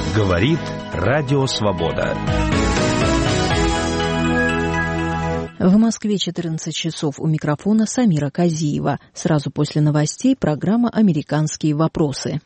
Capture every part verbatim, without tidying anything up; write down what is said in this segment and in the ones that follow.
Говорит Радио Свобода. В Москве четырнадцать часов, у микрофона Самира Казиева. Сразу после новостей программа «Американские вопросы».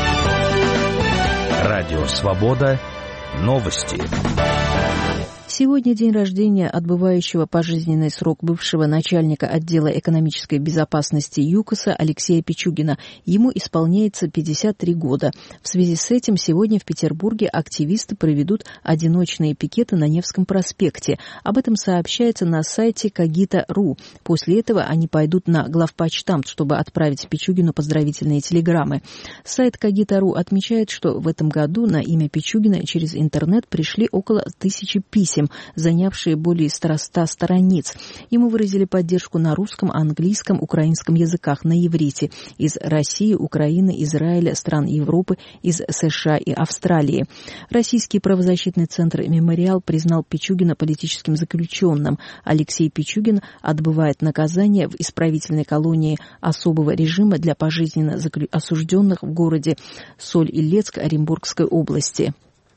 Радио Свобода. Новости. Сегодня день рождения отбывающего пожизненный срок бывшего начальника отдела экономической безопасности ЮКОСа Алексея Пичугина. Ему исполняется пятьдесят три года. В связи с этим сегодня в Петербурге активисты проведут одиночные пикеты на Невском проспекте. Об этом сообщается на сайте когита точка ру. После этого они пойдут на главпочтамт, чтобы отправить Пичугину поздравительные телеграммы. Сайт когита точка ру отмечает, что в этом году на имя Пичугина через интернет пришли около тысячи писем, занявшие более ста страниц. Ему выразили поддержку на русском, английском, украинском языках, на иврите из России, Украины, Израиля, стран Европы, из США и Австралии. Российский правозащитный центр «Мемориал» признал Пичугина политическим заключенным. Алексей Пичугин отбывает наказание в исправительной колонии особого режима для пожизненно осужденных в городе Соль-Илецк Оренбургской области.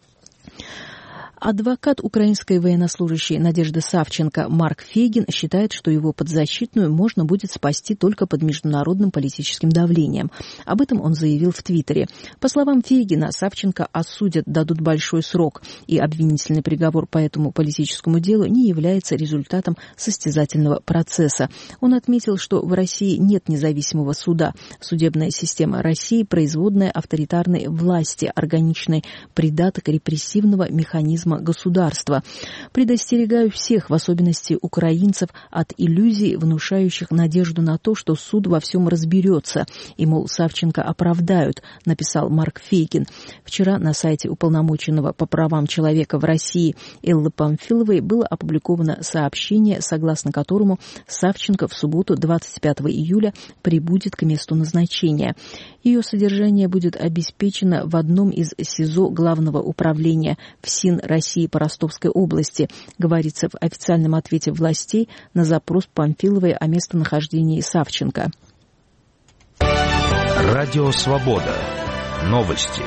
Адвокат украинской военнослужащей Надежды Савченко Марк Фейгин считает, что его подзащитную можно будет спасти только под международным политическим давлением. Об этом он заявил в Твиттере. По словам Фейгина, Савченко осудят, дадут большой срок, и обвинительный приговор по этому политическому делу не является результатом состязательного процесса. Он отметил, что в России нет независимого суда. Судебная система России – производная авторитарной власти, органичный придаток репрессивного механизма государства. Предостерегаю всех, в особенности украинцев, от иллюзий, внушающих надежду на то, что суд во всем разберется, и, мол, Савченко оправдают, написал Марк Фейгин. Вчера на сайте уполномоченного по правам человека в России Эллы Памфиловой было опубликовано сообщение, согласно которому Савченко в субботу двадцать пятого июля прибудет к месту назначения. Ее содержание будет обеспечено в одном из СИЗО Главного управления ФСИН России по Ростовской области, говорится в официальном ответе властей на запрос Памфиловой о местонахождении Савченко. Радио Свобода. Новости.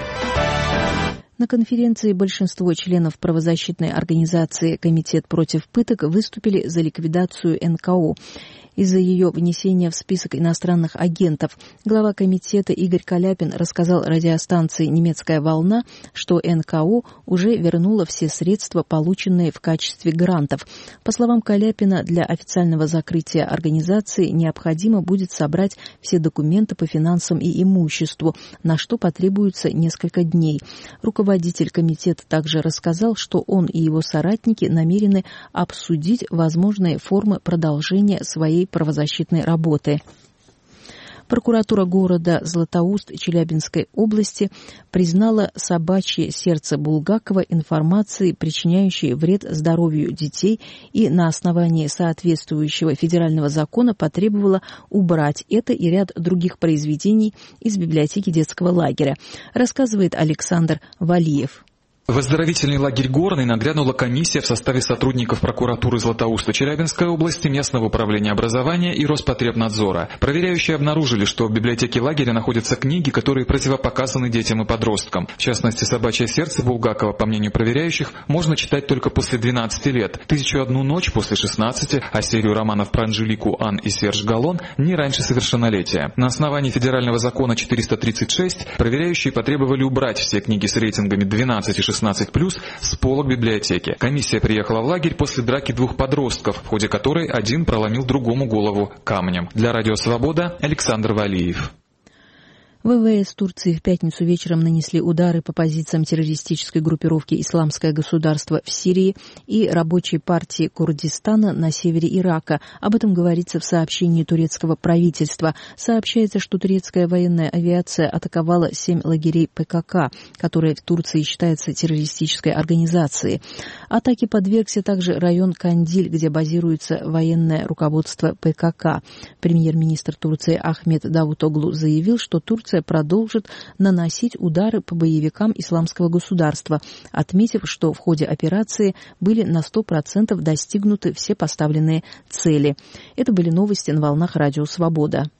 На конференции большинство членов правозащитной организации «Комитет против пыток» выступили за ликвидацию эн ка о из-за ее внесения в список иностранных агентов. Глава комитета Игорь Каляпин рассказал радиостанции «Немецкая волна», что эн ка о уже вернула все средства, полученные в качестве грантов. По словам Каляпина, для официального закрытия организации необходимо будет собрать все документы по финансам и имуществу, на что потребуется несколько дней. Руководитель комитета также рассказал, что он и его соратники намерены обсудить возможные формы продолжения своей правозащитной работы. Прокуратура города Златоуст Челябинской области признала собачье сердце Булгакова информацией, причиняющей вред здоровью детей, и на основании соответствующего федерального закона потребовала убрать это и ряд других произведений из библиотеки детского лагеря, рассказывает Александр Валиев. В оздоровительный лагерь «Горный» нагрянула комиссия в составе сотрудников прокуратуры Златоуста Челябинской области, местного управления образования и Роспотребнадзора. Проверяющие обнаружили, что в библиотеке лагеря находятся книги, которые противопоказаны детям и подросткам. В частности, «Собачье сердце» Булгакова, по мнению проверяющих, можно читать только после двенадцати лет, «Тысячу и одну ночь» после шестнадцати, а серию романов про Анжелику, Ан и Серж Галлон не раньше совершеннолетия. На основании федерального закона четыреста тридцать шесть проверяющие потребовали убрать все книги с рейтингами двенадцать и шестнадцать плюс с полок библиотеки. Комиссия приехала в лагерь после драки двух подростков, в ходе которой один проломил другому голову камнем. Для Радио Свобода Александр Валиев. ВВС Турции в пятницу вечером нанесли удары по позициям террористической группировки «Исламское государство» в Сирии и рабочей партии Курдистана на севере Ирака. Об этом говорится в сообщении турецкого правительства. Сообщается, что турецкая военная авиация атаковала семь лагерей пэ ка ка, которые в Турции считаются террористической организацией. Атаке подвергся также район Кандиль, где базируется военное руководство пэ ка ка. Премьер-министр Турции Ахмед Давутоглу заявил, что Турция продолжит наносить удары по боевикам Исламского государства, отметив, что в ходе операции были на сто процентов достигнуты все поставленные цели. Это были новости на волнах Радио Свобода.